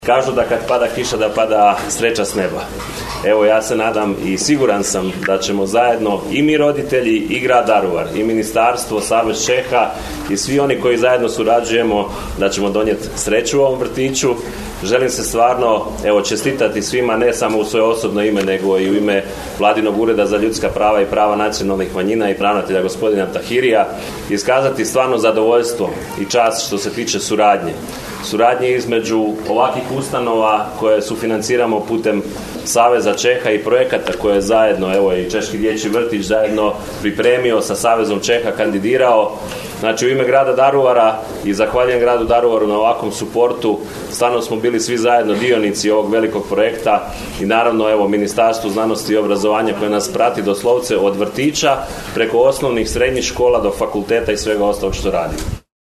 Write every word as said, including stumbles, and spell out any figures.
Kažu da kad pada kiša da pada sreća s neba. Evo ja se nadam i siguran sam da ćemo zajedno i mi roditelji i grad Daruvar i ministarstvo, Savez Čeha i svi oni koji zajedno surađujemo da ćemo donijeti sreću u ovom vrtiću. Želim se stvarno evo čestitati svima, ne samo u svoje osobno ime nego i u ime Vladinog ureda za ljudska prava i prava nacionalnih manjina i ravnatelja gospodina Tahirija, iskazati stvarno zadovoljstvo i čast što se tiče suradnje. Suradnje između ovakvih ustanova koje sufinanciramo putem Saveza Čeha i projekata koje je zajedno, evo i Češki dječji vrtić zajedno pripremio sa Savezom Čeha, kandidirao. Znači u ime grada Daruvara i zahvaljujem gradu Daruvaru na ovakvom suportu. Stvarno smo bili svi zajedno dionici ovog velikog projekta i naravno evo Ministarstvu znanosti i obrazovanja koje nas prati doslovce od vrtića preko osnovnih, srednjih škola do fakulteta i svega ostalog što radimo.